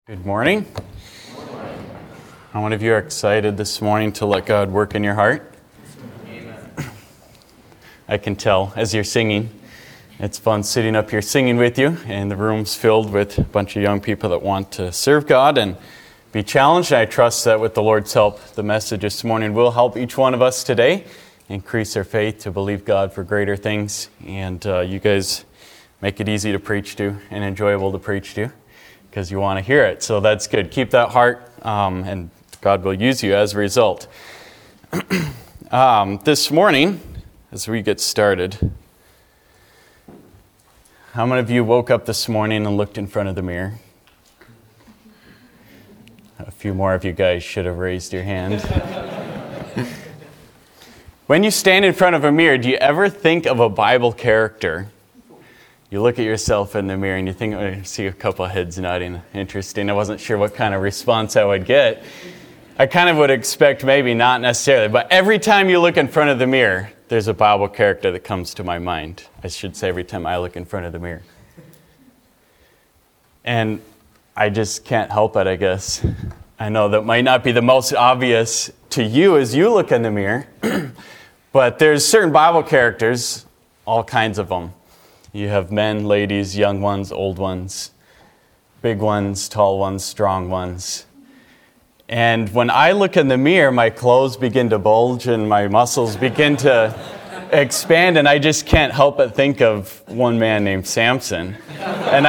Good morning. How many of you are excited this morning to let God work in your heart? Amen. I can tell as you're singing. It's fun sitting up here singing with you, and the room's filled with a bunch of young people that want to serve God and be challenged. I trust that with the Lord's help, the message this morning will help each one of us today increase our faith to believe God for greater things. And you guys make it easy to preach to and enjoyable to preach to, because you want to hear it. So that's good. Keep that heart, and God will use you as a result. This morning, as we get started, how many of you woke up this morning and looked in front of the mirror? A few more of you guys should have raised your hand. When you stand in front of a mirror, do you ever think of a Bible character? You look at yourself in the mirror and you think, I see a couple of heads nodding. Interesting. I wasn't sure what kind of response I would get. I kind of would expect maybe not necessarily, but every time you look in front of the mirror, there's a Bible character that comes to my mind. I should say every time I look in front of the mirror. And I just can't help it, I guess. I know that might not be the most obvious to you as you look in the mirror, but there's certain Bible characters, all kinds of them. You have men, ladies, young ones, old ones, big ones, tall ones, strong ones. And when I look in the mirror, my clothes begin to bulge and my muscles begin to expand, and I just can't help but think of one man named Samson. And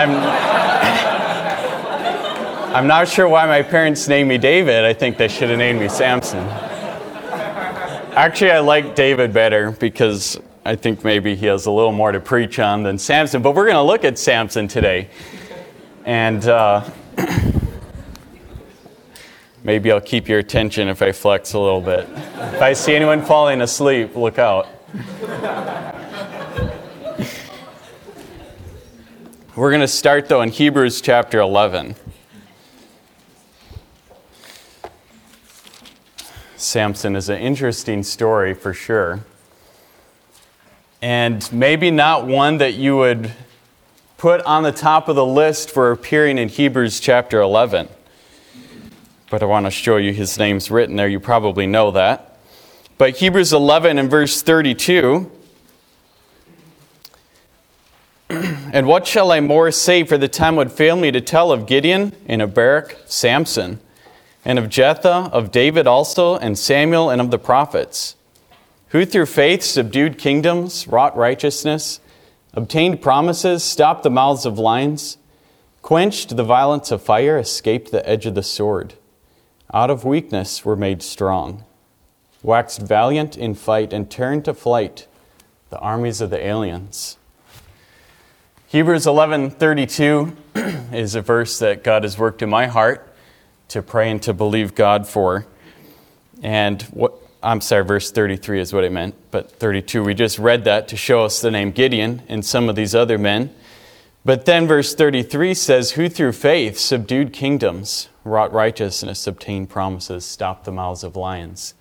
I'm not sure why my parents named me David. I think they should have named me Samson. Actually, I like David better because I think maybe he has a little more to preach on than Samson. But we're going to look at Samson today. And maybe I'll keep your attention if I flex a little bit. If I see anyone falling asleep, look out. We're going to start, though, in Hebrews chapter 11. Samson is an interesting story for sure. And maybe not one that you would put on the top of the list for appearing in Hebrews chapter 11. But I want to show you his name's written there. You probably know that. But Hebrews 11 and verse 32. And what shall I more say, for the time would fail me to tell of Gideon and of Barak, Samson, and of Jephthah, of David also, and Samuel, and of the prophets, who through faith subdued kingdoms, wrought righteousness, obtained promises, stopped the mouths of lions, quenched the violence of fire, escaped the edge of the sword, out of weakness were made strong, waxed valiant in fight, and turned to flight the armies of the aliens. Hebrews 11:32 is a verse that God has worked in my heart to pray and to believe God for. And verse 33 is what I meant, but 32, we just read that to show us the name Gideon and some of these other men. But then verse 33 says, who through faith subdued kingdoms, wrought righteousness, obtained promises, stopped the mouths of lions.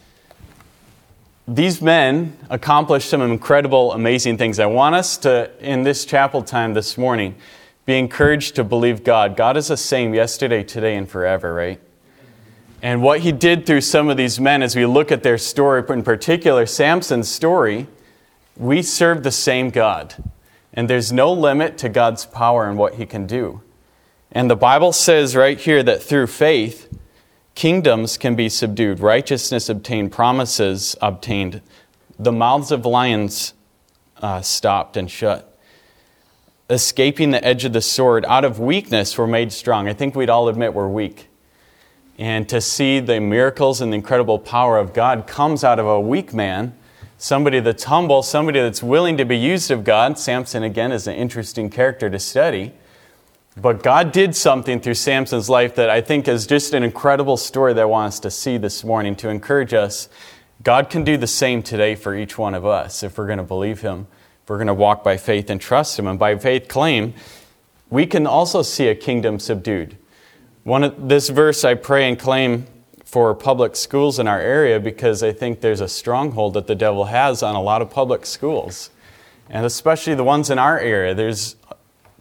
These men accomplished some incredible, amazing things. I want us to, in this chapel time this morning, be encouraged to believe God. God is the same yesterday, today, and forever, right? And what he did through some of these men, as we look at their story, in particular Samson's story, we serve the same God. And there's no limit to God's power and what he can do. And the Bible says right here that through faith, kingdoms can be subdued, righteousness obtained, promises obtained, the mouths of lions stopped and shut. Escaping the edge of the sword, out of weakness were made strong. I think we'd all admit we're weak. And to see the miracles and the incredible power of God comes out of a weak man, somebody that's humble, somebody that's willing to be used of God. Samson, again, is an interesting character to study. But God did something through Samson's life that I think is just an incredible story that I want us to see this morning to encourage us. God can do the same today for each one of us if we're going to believe him, if we're going to walk by faith and trust him. And by faith claim, we can also see a kingdom subdued. This verse I pray and claim for public schools in our area because I think there's a stronghold that the devil has on a lot of public schools. And especially the ones in our area. There's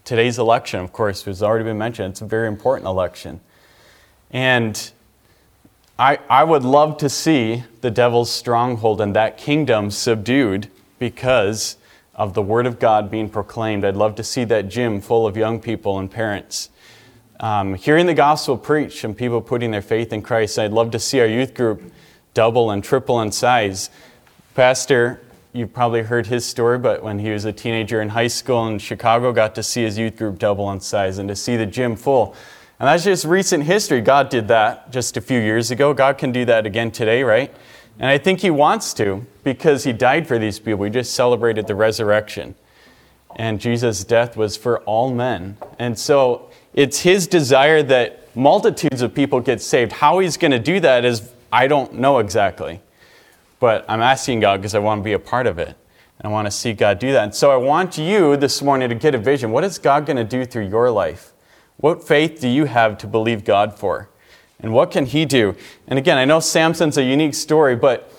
today's election, of course, has already been mentioned. It's a very important election. And I would love to see the devil's stronghold and that kingdom subdued because of the Word of God being proclaimed. I'd love to see that gym full of young people and parents hearing the gospel preached and people putting their faith in Christ. I'd love to see our youth group double and triple in size. Pastor, you've probably heard his story, but when he was a teenager in high school in Chicago, got to see his youth group double in size and to see the gym full. And that's just recent history. God did that just a few years ago. God can do that again today, right? And I think He wants to because He died for these people. We just celebrated the resurrection. And Jesus' death was for all men. And so it's His desire that multitudes of people get saved. How He's going to do that is, I don't know exactly. But I'm asking God because I want to be a part of it. And I want to see God do that. And so I want you this morning to get a vision. What is God going to do through your life? What faith do you have to believe God for? And what can He do? And again, I know Samson's a unique story, but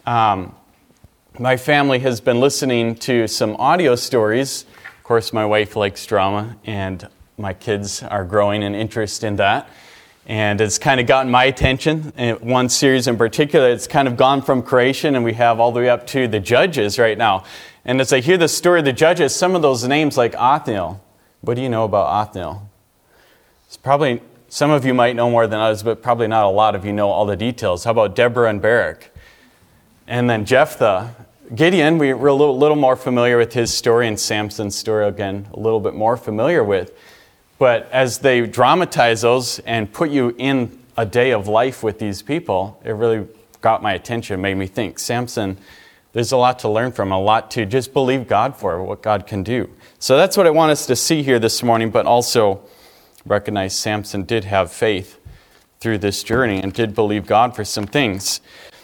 my family has been listening to some audio stories. Of course, my wife likes drama, and my kids are growing in interest in that. And it's kind of gotten my attention. In one series in particular, it's kind of gone from creation, and we have all the way up to the judges right now. And as I hear the story of the judges, some of those names like Othniel. What do you know about Othniel? It's probably, some of you might know more than others, but probably not a lot of you know all the details. How about Deborah and Barak? And then Jephthah. Gideon, we're a little more familiar with his story, and Samson's story, again, a little bit more familiar with. But as they dramatize those and put you in a day of life with these people, it really got my attention, made me think. Samson, there's a lot to learn from, a lot to just believe God for, what God can do. So that's what I want us to see here this morning, but also recognize Samson did have faith through this journey and did believe God for some things.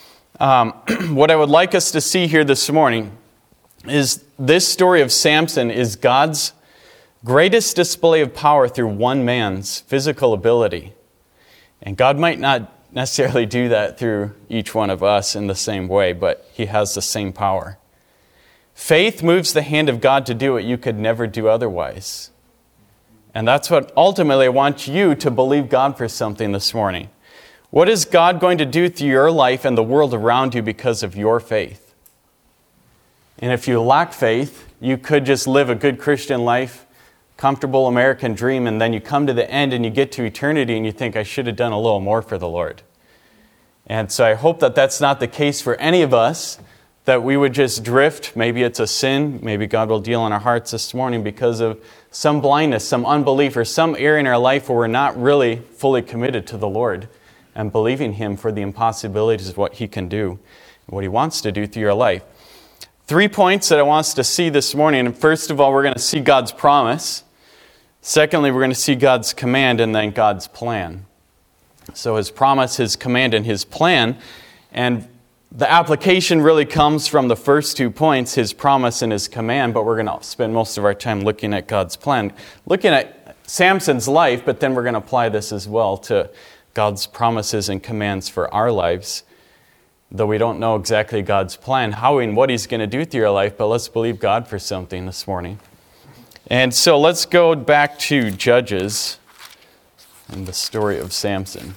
What I would like us to see here this morning is this story of Samson is God's greatest display of power through one man's physical ability. And God might not necessarily do that through each one of us in the same way, but He has the same power. Faith moves the hand of God to do what you could never do otherwise. And that's what ultimately I want you to believe God for something this morning. What is God going to do through your life and the world around you because of your faith? And if you lack faith, you could just live a good Christian life, comfortable American dream, and then you come to the end and you get to eternity and you think, I should have done a little more for the Lord. And so I hope that that's not the case for any of us, that we would just drift. Maybe it's a sin. Maybe God will deal in our hearts this morning because of some blindness, some unbelief, or some area in our life where we're not really fully committed to the Lord and believing Him for the impossibilities of what He can do and what He wants to do through your life. 3 points that I want us to see this morning. And first of all, we're going to see God's promise. Secondly, we're going to see God's command and then God's plan. So His promise, His command, and His plan. And the application really comes from the first 2 points, His promise and His command, but we're going to spend most of our time looking at God's plan. Looking at Samson's life, but then we're going to apply this as well to God's promises and commands for our lives. Though we don't know exactly God's plan, how and what He's going to do through your life, but let's believe God for something this morning. And so let's go back to Judges and the story of Samson.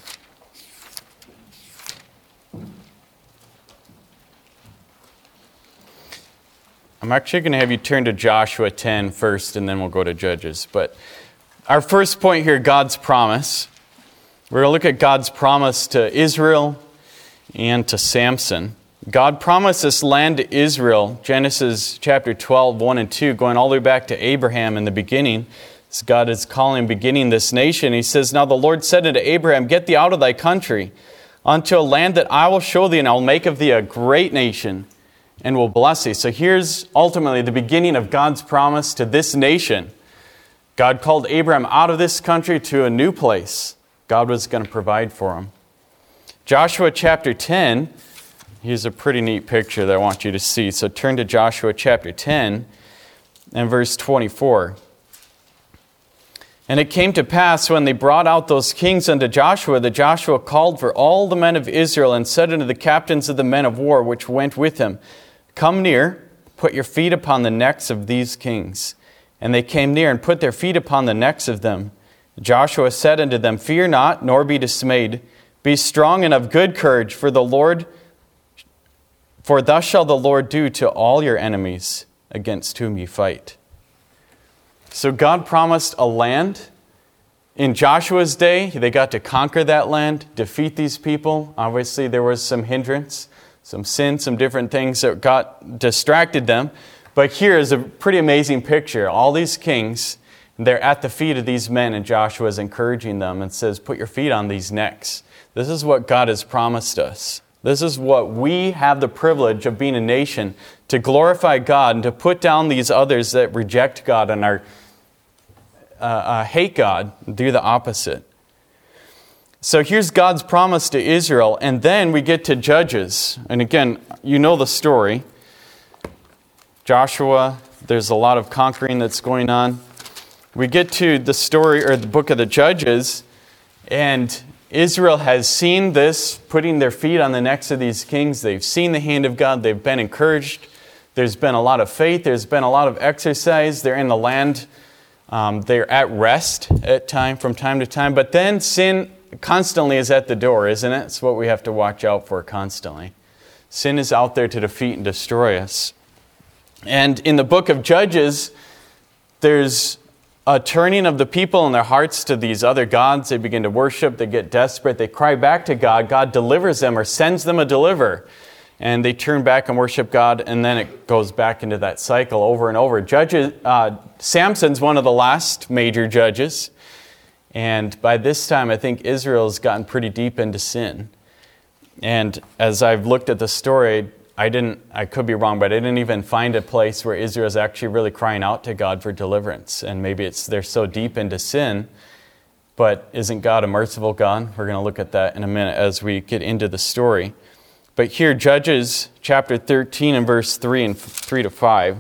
I'm actually going to have you turn to Joshua 10 first, and then we'll go to Judges. But our first point here, God's promise. We're going to look at God's promise to Israel and to Samson. God promised this land to Israel, Genesis chapter 12, 1 and 2, going all the way back to Abraham in the beginning. As God is calling, beginning this nation. He says, Now the Lord said unto Abraham, Get thee out of thy country, unto a land that I will show thee, and I will make of thee a great nation, and will bless thee. So here's ultimately the beginning of God's promise to this nation. God called Abraham out of this country to a new place. God was going to provide for him. Joshua chapter 10, here's a pretty neat picture that I want you to see. So turn to Joshua chapter 10 and verse 24. And it came to pass when they brought out those kings unto Joshua, that Joshua called for all the men of Israel and said unto the captains of the men of war which went with him, Come near, put your feet upon the necks of these kings, And they came near and put their feet upon the necks of them. Joshua said unto them, Fear not, nor be dismayed. Be strong and of good courage, for thus shall the Lord do to all your enemies against whom ye fight. So God promised a land. In Joshua's day, they got to conquer that land, defeat these people. Obviously, there was some hindrance, some sin, some different things that distracted them. But here is a pretty amazing picture. All these kings, they're at the feet of these men, and Joshua is encouraging them and says, put your feet on these necks. This is what God has promised us. This is what we have the privilege of being a nation, to glorify God and to put down these others that reject God and are hate God, do the opposite. So here's God's promise to Israel, and then we get to Judges. And again, you know the story. Joshua, there's a lot of conquering that's going on. We get to the story, or the book of the Judges, and Israel has seen this, putting their feet on the necks of these kings. They've seen the hand of God. They've been encouraged. There's been a lot of faith. There's been a lot of exercise. They're in the land. They're at rest from time to time. But then sin constantly is at the door, isn't it? It's what we have to watch out for constantly. Sin is out there to defeat and destroy us. And in the book of Judges, there's a turning of the people in their hearts to these other gods. They begin to worship. They get desperate. They cry back to God. God delivers them or sends them a deliverer. And they turn back and worship God, and then it goes back into that cycle over and over. Samson's one of the last major judges. And by this time, I think Israel's gotten pretty deep into sin. And as I've looked at the story, I could be wrong, but I didn't even find a place where Israel's actually really crying out to God for deliverance. And maybe they're so deep into sin, but isn't God a merciful God? We're going to look at that in a minute as we get into the story. But here, Judges chapter 13 and verse 3 to 5.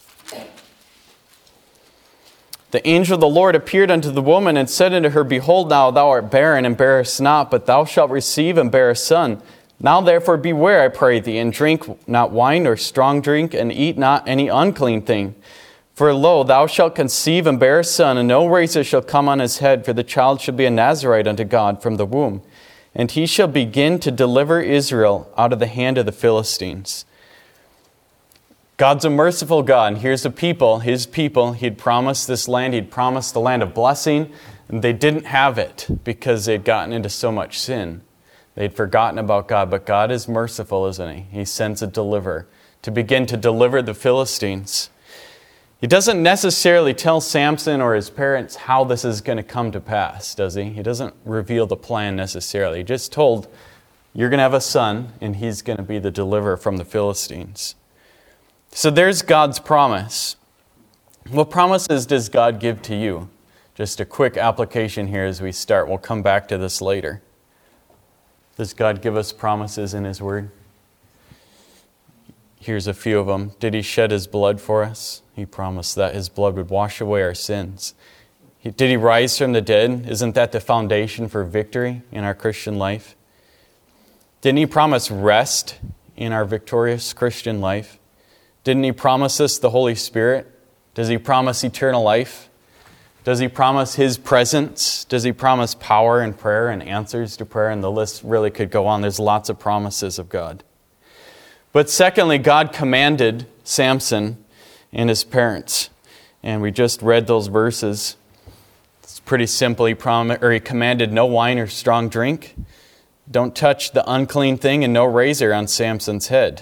The angel of the Lord appeared unto the woman and said unto her, Behold, now thou art barren and bearest not, but thou shalt receive and bear a son. Now therefore beware, I pray thee, and drink not wine or strong drink, and eat not any unclean thing. For lo, thou shalt conceive and bear a son, and no razor shall come on his head, for the child shall be a Nazarite unto God from the womb. And he shall begin to deliver Israel out of the hand of the Philistines. God's a merciful God, and here's the people, his people. He'd promised this land. He'd promised the land of blessing, and they didn't have it because they'd gotten into so much sin. They'd forgotten about God, but God is merciful, isn't he? He sends a deliverer to begin to deliver the Philistines. He doesn't necessarily tell Samson or his parents how this is going to come to pass, does he? He doesn't reveal the plan necessarily. He just told, you're going to have a son, and he's going to be the deliverer from the Philistines. So there's God's promise. What promises does God give to you? Just a quick application here as we start. We'll come back to this later. Does God give us promises in his word? Here's a few of them. Did he shed his blood for us? He promised that his blood would wash away our sins. Did he rise from the dead? Isn't that the foundation for victory in our Christian life? Didn't he promise rest in our victorious Christian life? Didn't he promise us the Holy Spirit? Does he promise eternal life? Does he promise his presence? Does he promise power and prayer and answers to prayer? And the list really could go on. There's lots of promises of God. But secondly, God commanded Samson and his parents. And we just read those verses. It's pretty simple. He commanded no wine or strong drink. Don't touch the unclean thing, and no razor on Samson's head.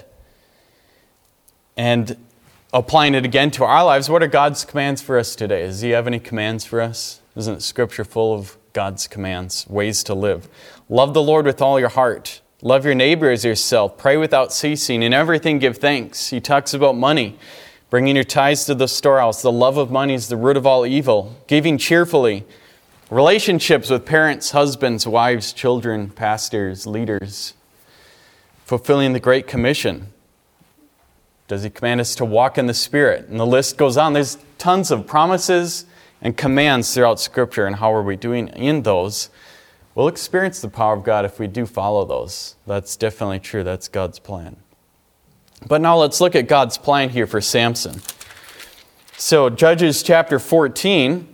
And applying it again to our lives, what are God's commands for us today? Does he have any commands for us? Isn't Scripture full of God's commands, ways to live? Love the Lord with all your heart. Love your neighbor as yourself. Pray without ceasing. In everything give thanks. He talks about money, bringing your tithes to the storehouse. The love of money is the root of all evil. Giving cheerfully. Relationships with parents, husbands, wives, children, pastors, leaders. Fulfilling the Great Commission. Does he command us to walk in the Spirit? And the list goes on. There's tons of promises and commands throughout Scripture. And how are we doing in those? We'll experience the power of God if we do follow those. That's definitely true. That's God's plan. But now let's look at God's plan here for Samson. So Judges chapter 14,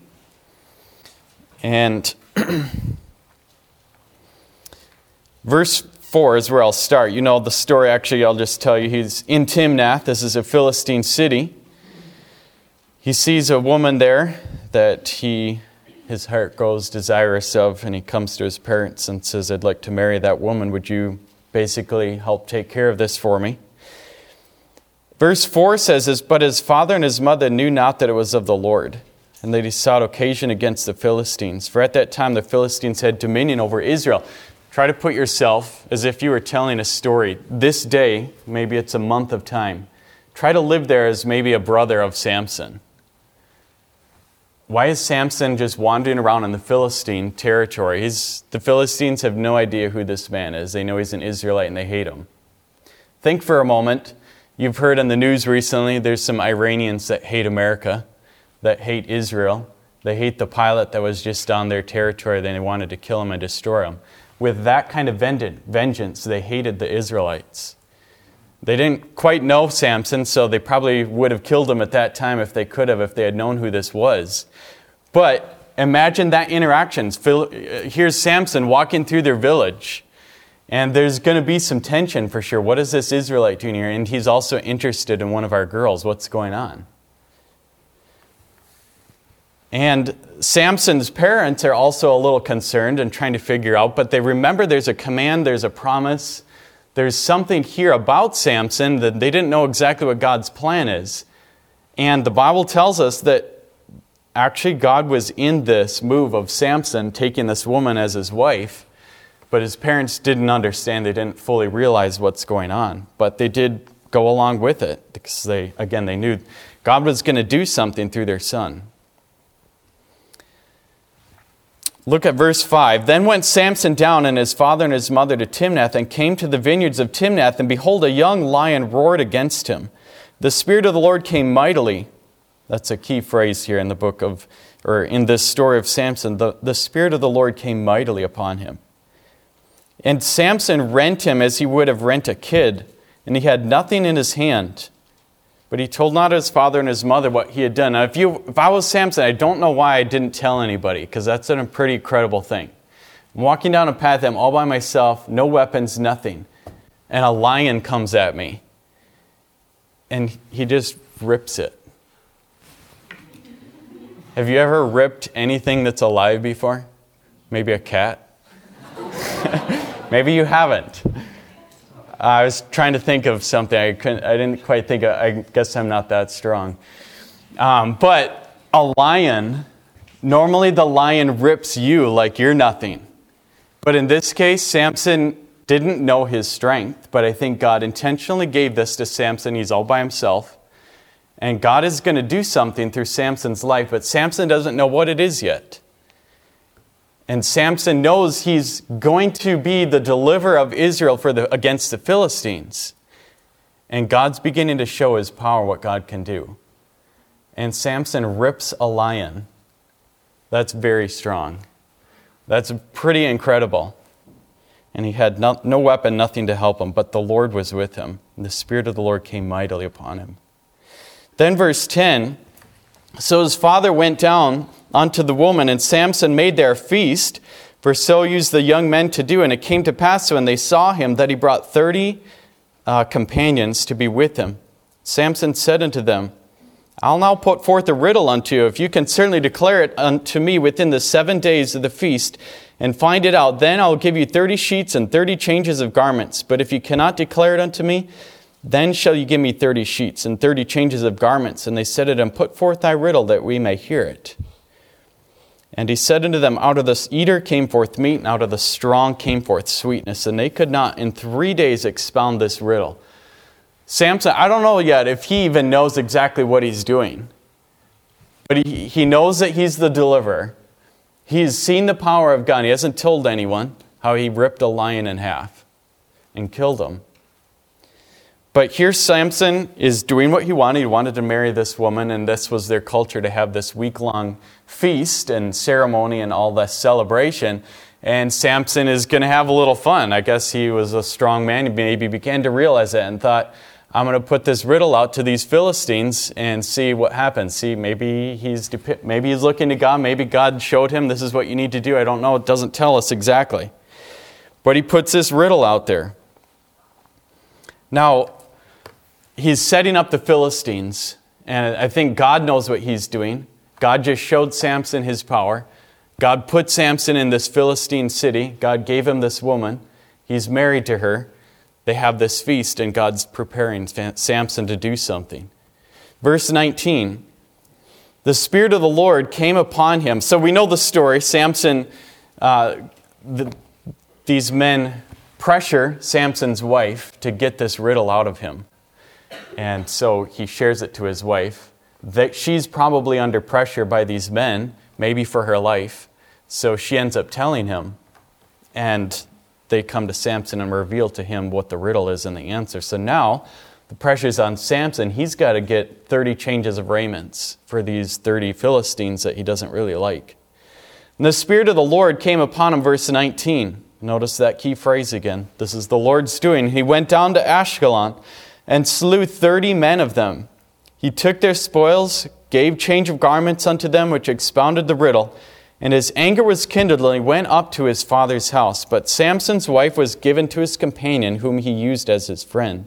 and verse 4 is where I'll start. You know the story, actually, I'll just tell you. He's in Timnath. This is a Philistine city. He sees a woman there that his heart grows desirous of, and he comes to his parents and says, I'd like to marry that woman. Would you basically help take care of this for me? Verse 4 says, But his father and his mother knew not that it was of the Lord, and that he sought occasion against the Philistines. For at that time the Philistines had dominion over Israel. Try to put yourself as if you were telling a story. This day, maybe it's a month of time. Try to live there as maybe a brother of Samson. Why is Samson just wandering around in the Philistine territory? The Philistines have no idea who this man is. They know he's an Israelite and they hate him. Think for a moment. You've heard on the news recently, there's some Iranians that hate America, that hate Israel. They hate the pilot that was just on their territory. They wanted to kill him and destroy him. With that kind of vengeance, they hated the Israelites. They didn't quite know Samson, so they probably would have killed him at that time if they could have, if they had known who this was. But imagine that interaction. Here's Samson walking through their village. And there's going to be some tension for sure. What is this Israelite doing here? And he's also interested in one of our girls. What's going on? And Samson's parents are also a little concerned and trying to figure out, but they remember there's a command, there's a promise, there's something here about Samson that they didn't know exactly what God's plan is. And the Bible tells us that actually God was in this move of Samson taking this woman as his wife. But his parents didn't understand. They didn't fully realize what's going on. But they did go along with it because they knew God was going to do something through their son. Look at verse 5. Then went Samson down and his father and his mother to Timnath and came to the vineyards of Timnath, and behold, a young lion roared against him. The Spirit of the Lord came mightily. That's a key phrase here in the book of, or in this story of Samson. The Spirit of the Lord came mightily upon him. And Samson rent him as he would have rent a kid, and he had nothing in his hand. But he told not his father and his mother what he had done. Now, if I was Samson, I don't know why I didn't tell anybody, because that's a pretty incredible thing. I'm walking down a path, I'm all by myself, no weapons, nothing. And a lion comes at me. And he just rips it. Have you ever ripped anything that's alive before? Maybe a cat? Maybe you haven't. I was trying to think of something. I didn't quite think of, I guess I'm not that strong. But a lion, normally the lion rips you like you're nothing. But in this case, Samson didn't know his strength, but I think God intentionally gave this to Samson. He's all by himself. And God is going to do something through Samson's life, but Samson doesn't know what it is yet. And Samson knows he's going to be the deliverer of Israel against the Philistines. And God's beginning to show his power, what God can do. And Samson rips a lion. That's very strong. That's pretty incredible. And he had no weapon, nothing to help him, but the Lord was with him. And the Spirit of the Lord came mightily upon him. Then verse 10, so his father went down unto the woman, and Samson made there a feast, for so used the young men to do. And it came to pass when they saw him that he brought 30 companions to be with him. Samson said unto them, I'll now put forth a riddle unto you. If you can certainly declare it unto me within the 7 days of the feast, and find it out, then I'll give you 30 sheets and 30 changes of garments. But if you cannot declare it unto me, then shall you give me 30 sheets and 30 changes of garments. And they said unto him, Put forth thy riddle, that we may hear it. And he said unto them, Out of the eater came forth meat, and out of the strong came forth sweetness. And they could not in 3 days expound this riddle. Samson, I don't know yet if he even knows exactly what he's doing. But he knows that he's the deliverer. He's seen the power of God. He hasn't told anyone how he ripped a lion in half and killed him. But here Samson is doing what he wanted. He wanted to marry this woman, and this was their culture, to have this week-long feast and ceremony and all this celebration. And Samson is going to have a little fun. I guess he was a strong man. He maybe began to realize that and thought, I'm going to put this riddle out to these Philistines and see what happens. See, maybe he's looking to God. Maybe God showed him this is what you need to do. I don't know. It doesn't tell us exactly. But he puts this riddle out there. Now, he's setting up the Philistines. And I think God knows what he's doing. God just showed Samson his power. God put Samson in this Philistine city. God gave him this woman. He's married to her. They have this feast, and God's preparing Samson to do something. Verse 19, the Spirit of the Lord came upon him. So we know the story. Samson, these men pressure Samson's wife to get this riddle out of him. And so he shares it to his wife. That she's probably under pressure by these men, maybe for her life. So she ends up telling him. And they come to Samson and reveal to him what the riddle is and the answer. So now the pressure's on Samson. He's got to get 30 changes of raiments for these 30 Philistines that he doesn't really like. And the Spirit of the Lord came upon him, verse 19. Notice that key phrase again. This is the Lord's doing. He went down to Ashkelon and slew 30 men of them. He took their spoils, gave change of garments unto them, which expounded the riddle. And his anger was kindled, and he went up to his father's house. But Samson's wife was given to his companion, whom he used as his friend.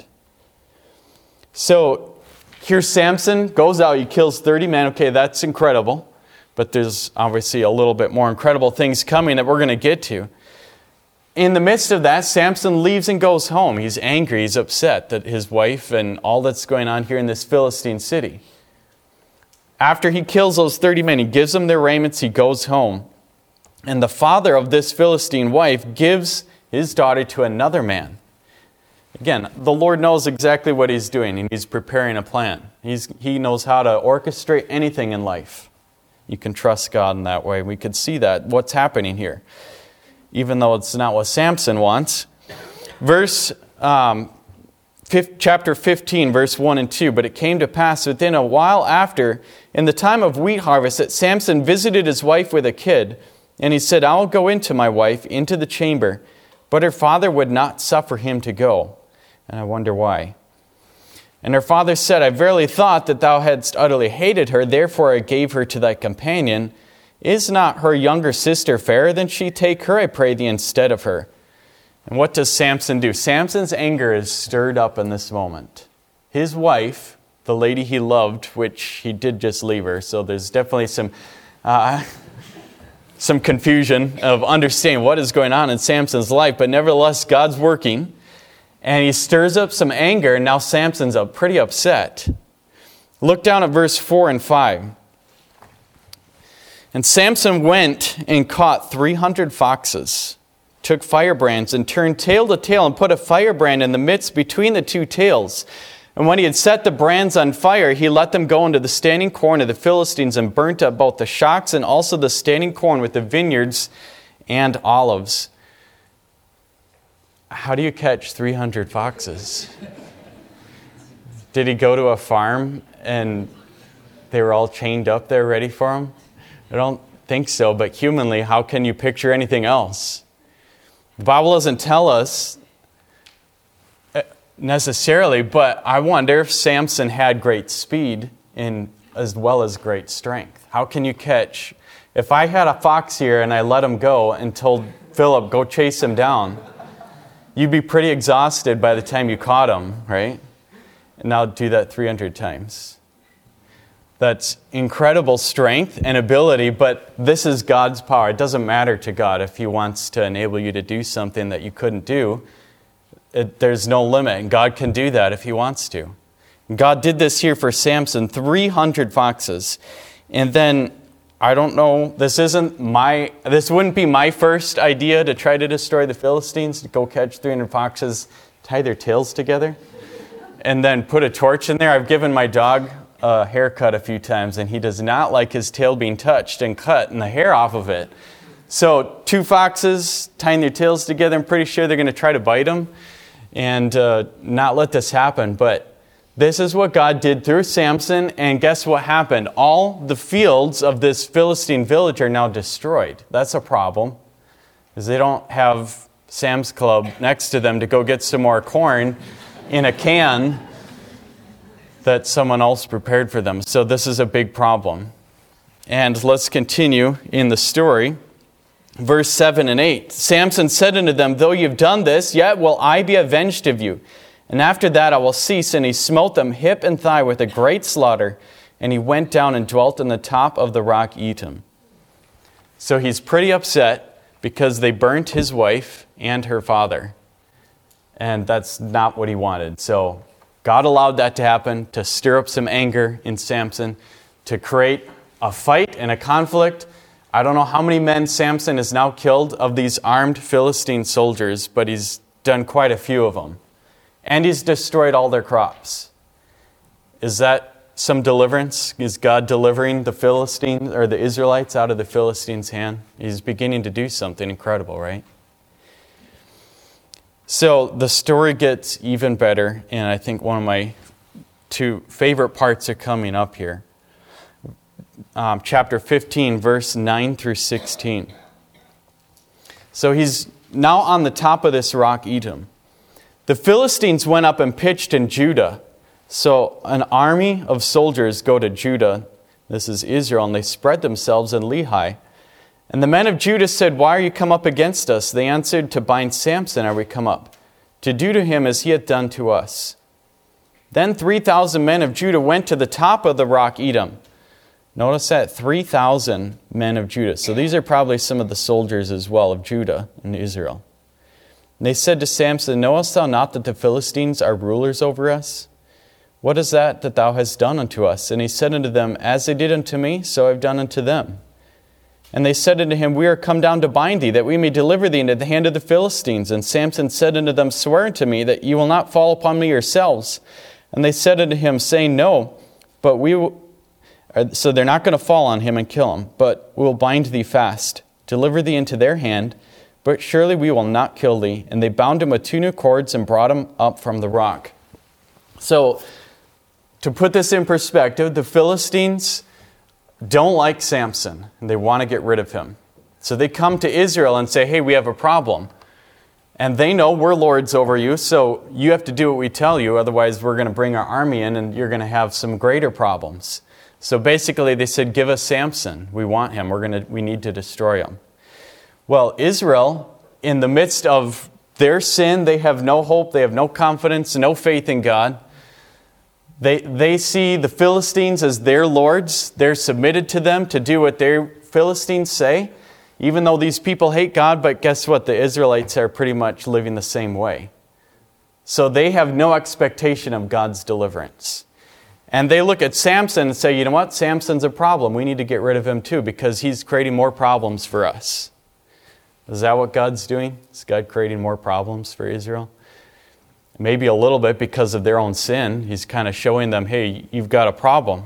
So here Samson goes out, he kills 30 men. Okay, that's incredible. But there's obviously a little bit more incredible things coming that we're going to get to. In the midst of that, Samson leaves and goes home. He's angry, he's upset that his wife and all that's going on here in this Philistine city. After he kills those 30 men, he gives them their raiments, he goes home. And the father of this Philistine wife gives his daughter to another man. Again, the Lord knows exactly what he's doing, and he's preparing a plan. He knows how to orchestrate anything in life. You can trust God in that way. We could see that, what's happening here, even though it's not what Samson wants. Chapter 15, verse 1 and 2. But it came to pass within a while after, in the time of wheat harvest, that Samson visited his wife with a kid. And he said, I will go into my wife, into the chamber. But her father would not suffer him to go. And I wonder why. And her father said, I verily thought that thou hadst utterly hated her, therefore I gave her to thy companion. Is not her younger sister fairer than she? Take her, I pray thee, instead of her. And what does Samson do? Samson's anger is stirred up in this moment. His wife, the lady he loved, which he did just leave her, so there's definitely some confusion of understanding what is going on in Samson's life, but nevertheless, God's working, and he stirs up some anger, and now Samson's pretty upset. Look down at verse 4 and 5. And Samson went and caught 300 foxes, took firebrands, and turned tail to tail, and put a firebrand in the midst between the two tails. And when he had set the brands on fire, he let them go into the standing corn of the Philistines, and burnt up both the shocks and also the standing corn with the vineyards and olives. How do you catch 300 foxes? Did he go to a farm and they were all chained up there ready for him? I don't think so, but humanly, how can you picture anything else? The Bible doesn't tell us necessarily, but I wonder if Samson had great speed as well as great strength. How can you catch? If I had a fox here and I let him go and told Philip, go chase him down, you'd be pretty exhausted by the time you caught him, right? And now do that 300 times. That's incredible strength and ability, but this is God's power. It doesn't matter to God if He wants to enable you to do something that you couldn't do. There's no limit, and God can do that if He wants to. God did this here for Samson, 300 foxes. And then, I don't know, this wouldn't be my first idea to try to destroy the Philistines, to go catch 300 foxes, tie their tails together, and then put a torch in there. I've given my dog a haircut a few times, and he does not like his tail being touched and cut and the hair off of it. So 2 foxes tying their tails together, I'm pretty sure they're going to try to bite him and not let this happen. But this is what God did through Samson, and guess what happened? All the fields of this Philistine village are now destroyed. That's a problem, because they don't have Sam's Club next to them to go get some more corn in a can that someone else prepared for them. So this is a big problem. And let's continue in the story. Verse 7 and 8. Samson said unto them, Though ye have done this, yet will I be avenged of you. And after that I will cease. And he smote them hip and thigh with a great slaughter. And he went down and dwelt in the top of the rock Etam. So he's pretty upset because they burnt his wife and her father. And that's not what he wanted. So God allowed that to happen to stir up some anger in Samson, to create a fight and a conflict. I don't know how many men Samson has now killed of these armed Philistine soldiers, but he's done quite a few of them. And he's destroyed all their crops. Is that some deliverance? Is God delivering the Philistines or the Israelites out of the Philistines' hand? He's beginning to do something incredible, right? So the story gets even better, and I think one of my two favorite parts are coming up here. Chapter 15, verse 9 through 16. So he's now on the top of this rock Etam. The Philistines went up and pitched in Judah. So an army of soldiers go to Judah, this is Israel, and they spread themselves in Lehi. And the men of Judah said, Why are you come up against us? They answered, To bind Samson are we come up, to do to him as he hath done to us. Then 3,000 men of Judah went to the top of the rock Etam. Notice that, 3,000 men of Judah. So these are probably some of the soldiers as well of Judah and Israel. And they said to Samson, Knowest thou not that the Philistines are rulers over us? What is that thou hast done unto us? And he said unto them, As they did unto me, so I have done unto them. And they said unto him, We are come down to bind thee, that we may deliver thee into the hand of the Philistines. And Samson said unto them, Swear unto me that ye will not fall upon me yourselves. And they said unto him, saying, No, but we will... So they're not going to fall on him and kill him, but we will bind thee fast, deliver thee into their hand, but surely we will not kill thee. And they bound him with 2 new cords and brought him up from the rock. So, to put this in perspective, the Philistines don't like Samson, and they want to get rid of him. So they come to Israel and say, Hey, we have a problem. And they know we're lords over you, so you have to do what we tell you, otherwise we're going to bring our army in and you're going to have some greater problems. So basically they said, Give us Samson. We want him. We need to destroy him. Well, Israel, in the midst of their sin, they have no hope, they have no confidence, no faith in God. They see the Philistines as their lords. They're submitted to them to do what their Philistines say, even though these people hate God. But guess what? The Israelites are pretty much living the same way. So they have no expectation of God's deliverance. And they look at Samson and say, You know what? Samson's a problem. We need to get rid of him too because he's creating more problems for us. Is that what God's doing? Is God creating more problems for Israel? Maybe a little bit because of their own sin. He's kind of showing them, Hey, you've got a problem.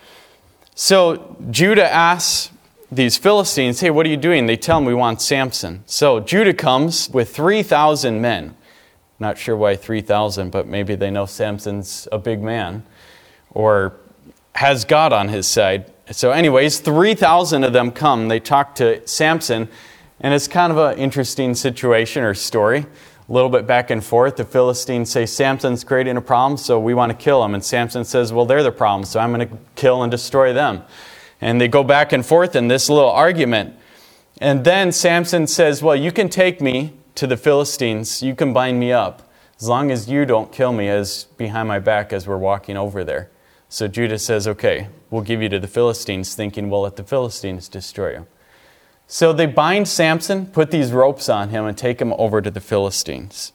So Judah asks these Philistines, Hey, what are you doing? They tell him, We want Samson. So Judah comes with 3,000 men. Not sure why 3,000, but maybe they know Samson's a big man or has God on his side. So anyways, 3,000 of them come. They talk to Samson, and it's kind of an interesting situation or story. A little bit back and forth. The Philistines say, Samson's creating a problem, so we want to kill him. And Samson says, Well, they're the problem, so I'm going to kill and destroy them. And they go back and forth in this little argument. And then Samson says, Well, you can take me to the Philistines. You can bind me up as long as you don't kill me as behind my back as we're walking over there. So Judah says, Okay, we'll give you to the Philistines, thinking we'll let the Philistines destroy you. So they bind Samson, put these ropes on him, and take him over to the Philistines.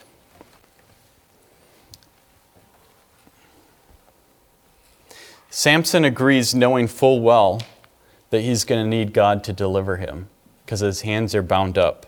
Samson agrees, knowing full well that he's going to need God to deliver him because his hands are bound up.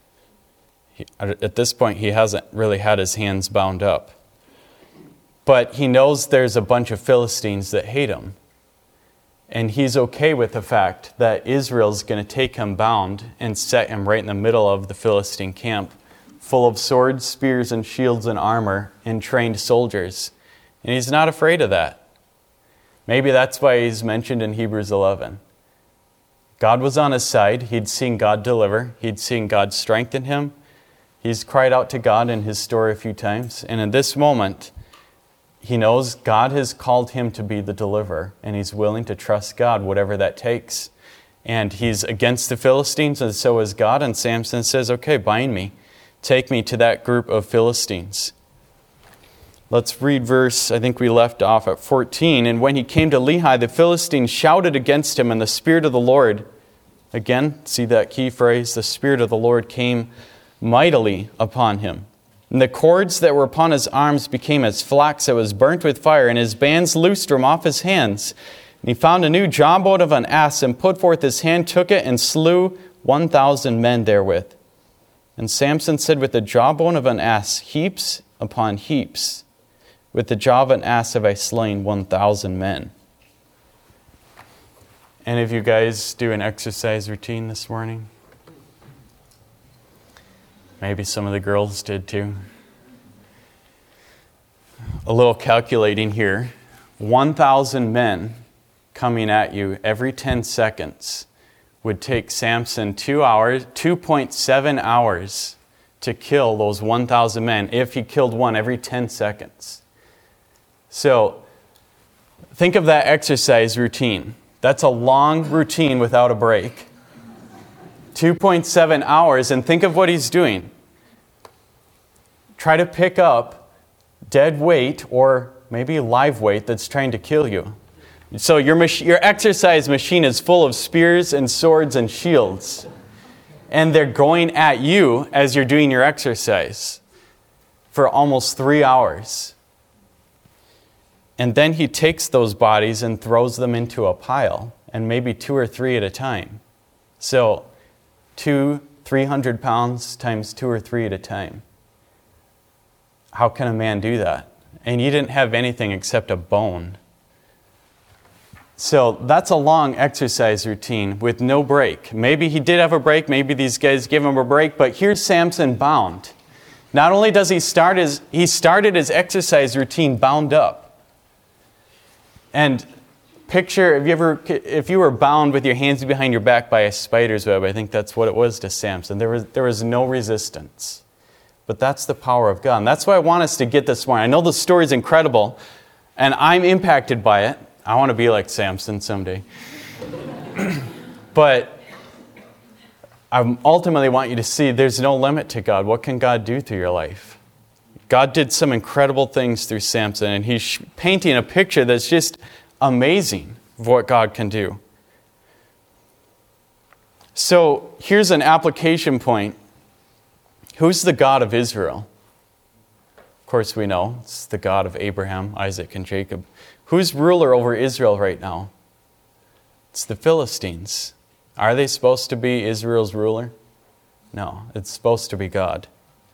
At this point, he hasn't really had his hands bound up. But he knows there's a bunch of Philistines that hate him. And he's okay with the fact that Israel's going to take him bound and set him right in the middle of the Philistine camp, full of swords, spears, and shields and armor, and trained soldiers. And he's not afraid of that. Maybe that's why he's mentioned in Hebrews 11. God was on his side. He'd seen God deliver. He'd seen God strengthen him. He's cried out to God in his story a few times. And in this moment, he knows God has called him to be the deliverer, and he's willing to trust God, whatever that takes. And he's against the Philistines, and so is God. And Samson says, okay, bind me. Take me to that group of Philistines. Let's read verse, I think we left off at 14. And when he came to Lehi, the Philistines shouted against him, and the Spirit of the Lord, again, see that key phrase, the Spirit of the Lord came mightily upon him. And the cords that were upon his arms became as flax that was burnt with fire, and his bands loosed from off his hands. And he found a new jawbone of an ass, and put forth his hand, took it, and slew 1,000 men therewith. And Samson said, with the jawbone of an ass, heaps upon heaps. With the jaw of an ass have I slain 1,000 men. Any of you guys do an exercise routine this morning? Maybe some of the girls did too. A little calculating here. 1,000 men coming at you every 10 seconds would take Samson 2.7 hours to kill those 1,000 men if he killed one every 10 seconds. So think of that exercise routine. That's a long routine without a break. 2.7 hours, and think of what he's doing. Try to pick up dead weight or maybe live weight that's trying to kill you. So your exercise machine is full of spears and swords and shields. And they're going at you as you're doing your exercise for almost 3 hours. And then he takes those bodies and throws them into a pile, and maybe 2 or 3 at a time. So 300 pounds times 2 or 3 at a time. How can a man do that? And you didn't have anything except a bone. So that's a long exercise routine with no break. Maybe he did have a break, maybe these guys give him a break, but here's Samson bound. Not only does he started his exercise routine bound up. And picture, if you were bound with your hands behind your back by a spider's web, I think that's what it was to Samson. There was no resistance. But that's the power of God. And that's why I want us to get this morning. I know the story is incredible, and I'm impacted by it. I want to be like Samson someday. But I ultimately want you to see there's no limit to God. What can God do through your life? God did some incredible things through Samson, and he's painting a picture that's just amazing of what God can do. So here's an application point. Who's the God of Israel? Of course we know. It's the God of Abraham, Isaac, and Jacob. Who's ruler over Israel right now? It's the Philistines. Are they supposed to be Israel's ruler? No, it's supposed to be God.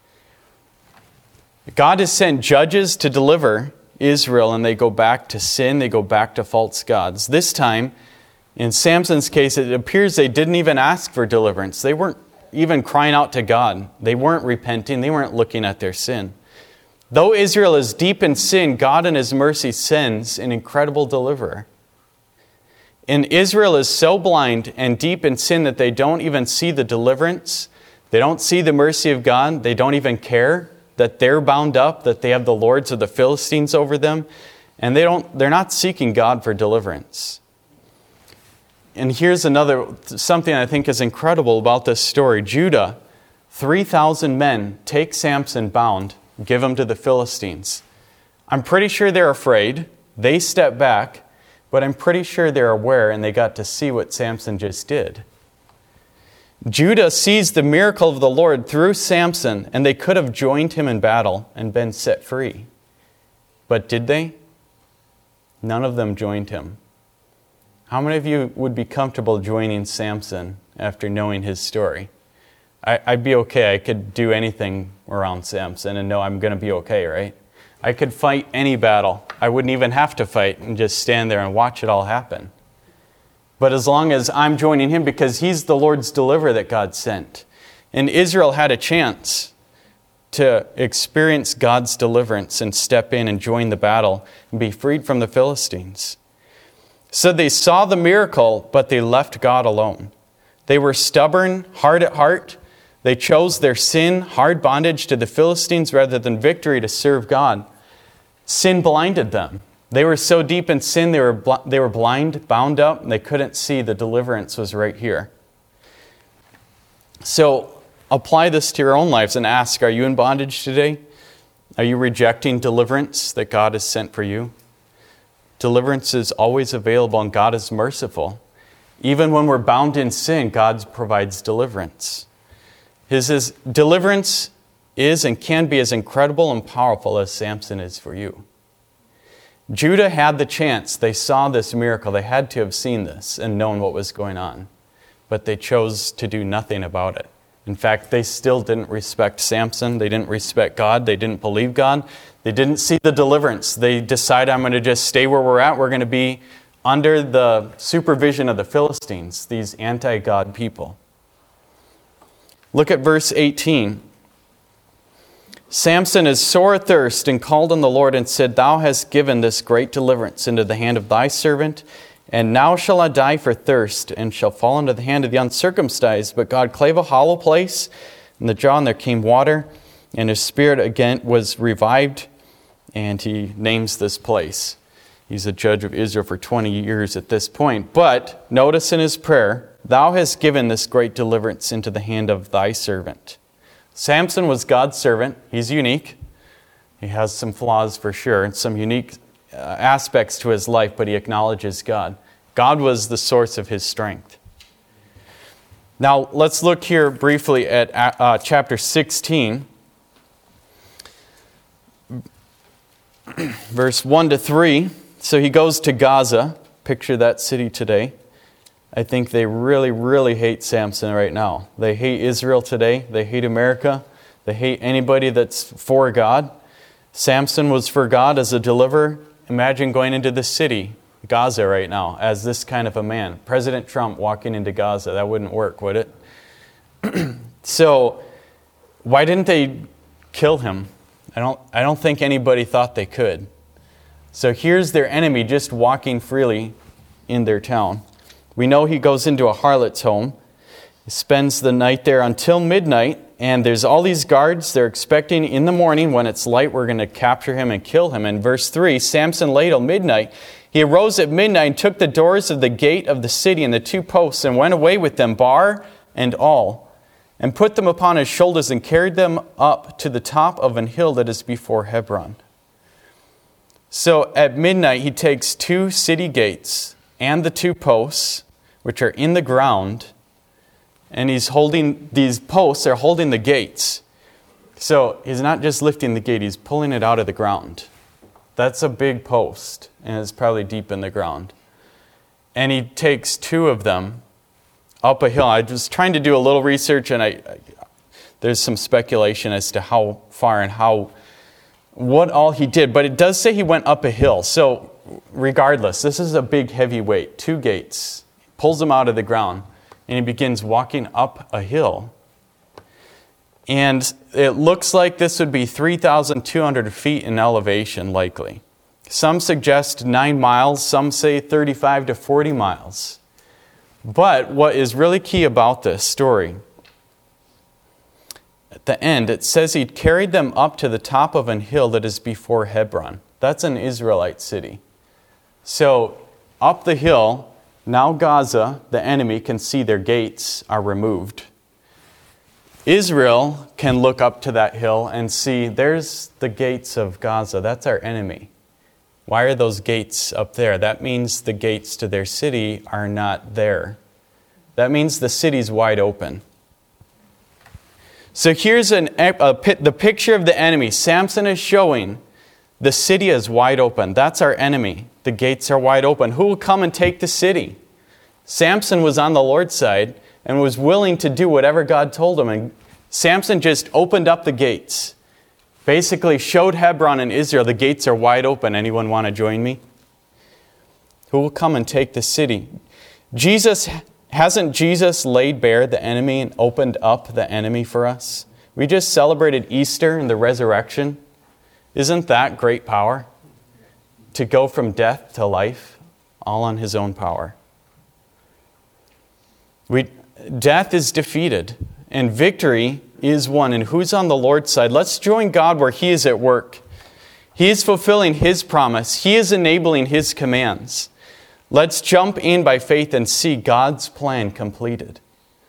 God has sent judges to deliver Israel, and they go back to sin, they go back to false gods. This time, in Samson's case, it appears they didn't even ask for deliverance. They weren't even crying out to God. They weren't repenting. They weren't looking at their sin. Though Israel is deep in sin, God in His mercy sends an incredible deliverer. And Israel is so blind and deep in sin that they don't even see the deliverance. They don't see the mercy of God. They don't even care that they're bound up, that they have the lords of the Philistines over them. And they're not seeking God for deliverance. And here's something I think is incredible about this story. Judah, 3,000 men take Samson bound, give him to the Philistines. I'm pretty sure they're afraid. They step back, but I'm pretty sure they're aware and they got to see what Samson just did. Judah sees the miracle of the Lord through Samson, and they could have joined him in battle and been set free. But did they? None of them joined him. How many of you would be comfortable joining Samson after knowing his story? I'd be okay. I could do anything around Samson and know I'm going to be okay, right? I could fight any battle. I wouldn't even have to fight and just stand there and watch it all happen. But as long as I'm joining him, because he's the Lord's deliverer that God sent. And Israel had a chance to experience God's deliverance and step in and join the battle and be freed from the Philistines. So they saw the miracle, but they left God alone. They were stubborn, hard at heart. They chose their sin, hard bondage to the Philistines rather than victory to serve God. Sin blinded them. They were so deep in sin, they were blind, bound up, and they couldn't see the deliverance was right here. So apply this to your own lives and ask, are you in bondage today? Are you rejecting deliverance that God has sent for you? Deliverance is always available, and God is merciful. Even when we're bound in sin, God provides deliverance. His deliverance is and can be as incredible and powerful as Samson is for you. Judah had the chance. They saw this miracle. They had to have seen this and known what was going on. But they chose to do nothing about it. In fact, they still didn't respect Samson. They didn't respect God. They didn't believe God. They didn't see the deliverance. They decided, I'm going to just stay where we're at. We're going to be under the supervision of the Philistines, these anti-God people. Look at verse 18. Samson is sore athirst and called on the Lord and said, Thou hast given this great deliverance into the hand of thy servant, and now shall I die for thirst, and shall fall into the hand of the uncircumcised. But God clave a hollow place in the jaw, and there came water, and his spirit again was revived, and he names this place. He's a judge of Israel for 20 years at this point. But notice in his prayer, Thou hast given this great deliverance into the hand of thy servant. Samson was God's servant. He's unique. He has some flaws for sure and some unique aspects to his life, but he acknowledges God. God was the source of his strength. Now, let's look here briefly at chapter 16, verse 1 to 3. So he goes to Gaza. Picture that city today. I think they really, really hate Samson right now. They hate Israel today. They hate America. They hate anybody that's for God. Samson was for God as a deliverer. Imagine going into the city, Gaza right now, as this kind of a man. President Trump walking into Gaza. That wouldn't work, would it? So, why didn't they kill him? I don't think anybody thought they could. So here's their enemy just walking freely in their town. We know he goes into a harlot's home. He spends the night there until midnight, and there's all these guards. They're expecting in the morning when it's light, we're going to capture him and kill him. In verse 3, Samson lay till midnight. He arose at midnight and took the doors of the gate of the city and the two posts and went away with them, bar and all, and put them upon his shoulders and carried them up to the top of an hill that is before Hebron. So at midnight, he takes two city gates and the two posts, which are in the ground, and he's holding, these posts are holding the gates. So he's not just lifting the gate, he's pulling it out of the ground. That's a big post, and it's probably deep in the ground. And he takes two of them up a hill. I was trying to do a little research, and there's some speculation as to how far and what all he did. But it does say he went up a hill. So regardless, this is a big heavy weight, two gates. Pulls them out of the ground, and he begins walking up a hill. And it looks like this would be 3,200 feet in elevation, likely. Some suggest 9 miles, some say 35 to 40 miles. But what is really key about this story, at the end, it says he carried them up to the top of an hill that is before Hebron. That's an Israelite city. So, up the hill, now Gaza, the enemy, can see their gates are removed. Israel can look up to that hill and see there's the gates of Gaza. That's our enemy. Why are those gates up there? That means the gates to their city are not there. That means the city's wide open. So here's the picture of the enemy. Samson is showing the city is wide open. That's our enemy. The gates are wide open. Who will come and take the city? Samson was on the Lord's side and was willing to do whatever God told him. And Samson just opened up the gates. Basically showed Hebron and Israel the gates are wide open. Anyone want to join me? Who will come and take the city? Hasn't Jesus laid bare the enemy and opened up the enemy for us? We just celebrated Easter and the resurrection. Isn't that great power? To go from death to life, all on his own power. Death is defeated, and victory is won. And who's on the Lord's side? Let's join God where he is at work. He is fulfilling His promise. He is enabling His commands. Let's jump in by faith and see God's plan completed.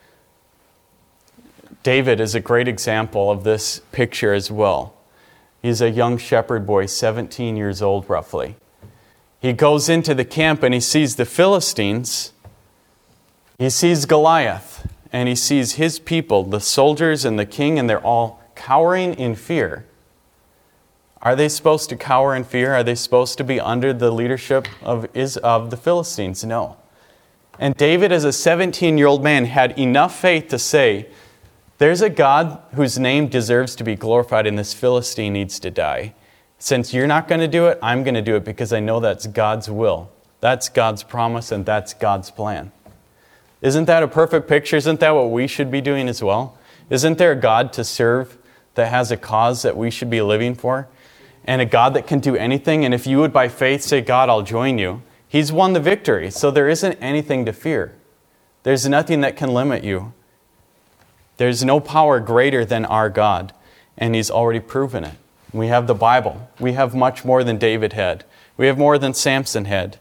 David is a great example of this picture as well. He's a young shepherd boy, 17 years old roughly. He goes into the camp and he sees the Philistines. He sees Goliath and he sees his people, the soldiers and the king, and they're all cowering in fear. Are they supposed to cower in fear? Are they supposed to be under the leadership of the Philistines? No. And David, as a 17-year-old man, had enough faith to say, there's a God whose name deserves to be glorified, and this Philistine needs to die. Since you're not going to do it, I'm going to do it because I know that's God's will. That's God's promise, and that's God's plan. Isn't that a perfect picture? Isn't that what we should be doing as well? Isn't there a God to serve that has a cause that we should be living for? And a God that can do anything? And if you would by faith say, God, I'll join you, He's won the victory. So there isn't anything to fear. There's nothing that can limit you. There's no power greater than our God, and He's already proven it. We have the Bible. We have much more than David had. We have more than Samson had.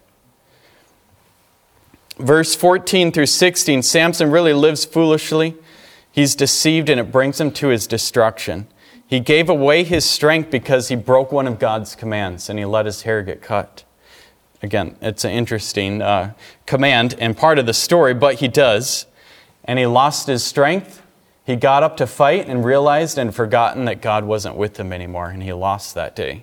Verse 14 through 16, Samson really lives foolishly. He's deceived, and it brings him to his destruction. He gave away his strength because he broke one of God's commands, and he let his hair get cut. Again, it's an interesting command and part of the story, but he does. And he lost his strength. He got up to fight and realized and forgotten that God wasn't with him anymore, and he lost that day.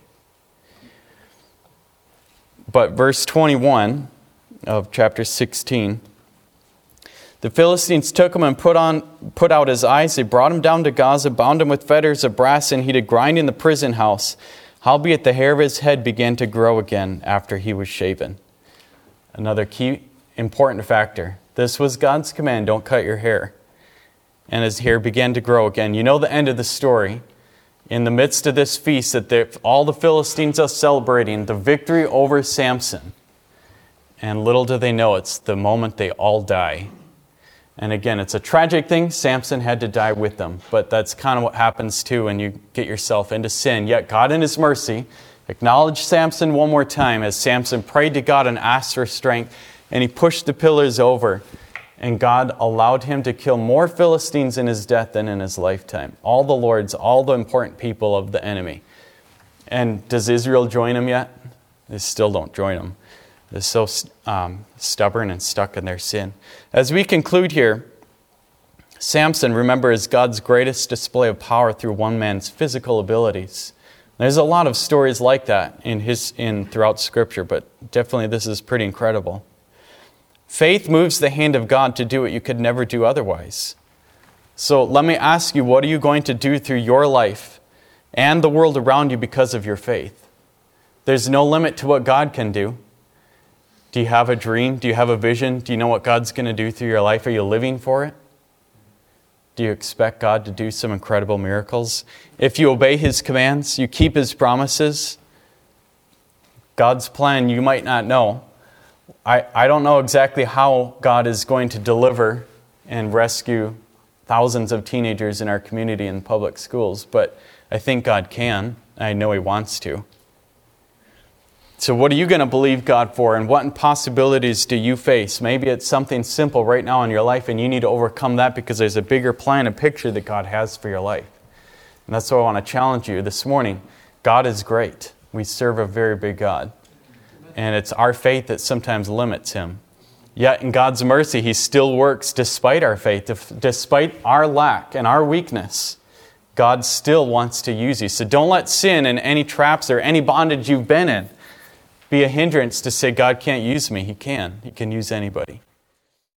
But verse 21 of chapter 16, the Philistines took him and put out his eyes. They brought him down to Gaza, bound him with fetters of brass, and he did grind in the prison house. Howbeit the hair of his head began to grow again after he was shaven. Another key important factor. This was God's command, don't cut your hair. And his hair began to grow again. You know the end of the story. In the midst of this feast that all the Philistines are celebrating, the victory over Samson. And little do they know, it's the moment they all die. And again, it's a tragic thing. Samson had to die with them. But that's kind of what happens too when you get yourself into sin. Yet God in His mercy acknowledged Samson one more time as Samson prayed to God and asked for strength. And he pushed the pillars over. And God allowed him to kill more Philistines in his death than in his lifetime. All the lords, all the important people of the enemy. And does Israel join him yet? They still don't join him. They're so stubborn and stuck in their sin. As we conclude here, Samson, remember, is God's greatest display of power through one man's physical abilities. There's a lot of stories like that throughout Scripture, but definitely this is pretty incredible. Faith moves the hand of God to do what you could never do otherwise. So let me ask you, what are you going to do through your life and the world around you because of your faith? There's no limit to what God can do. Do you have a dream? Do you have a vision? Do you know what God's going to do through your life? Are you living for it? Do you expect God to do some incredible miracles? If you obey His commands, you keep His promises, God's plan you might not know. I don't know exactly how God is going to deliver and rescue thousands of teenagers in our community and public schools, but I think God can. I know He wants to. So what are you going to believe God for, and what impossibilities do you face? Maybe it's something simple right now in your life and you need to overcome that because there's a bigger plan and picture that God has for your life. And that's why I want to challenge you this morning. God is great. We serve a very big God. And it's our faith that sometimes limits Him. Yet in God's mercy, He still works despite our faith, despite our lack and our weakness. God still wants to use you. So don't let sin and any traps or any bondage you've been in be a hindrance to say, God can't use me. He can. He can use anybody.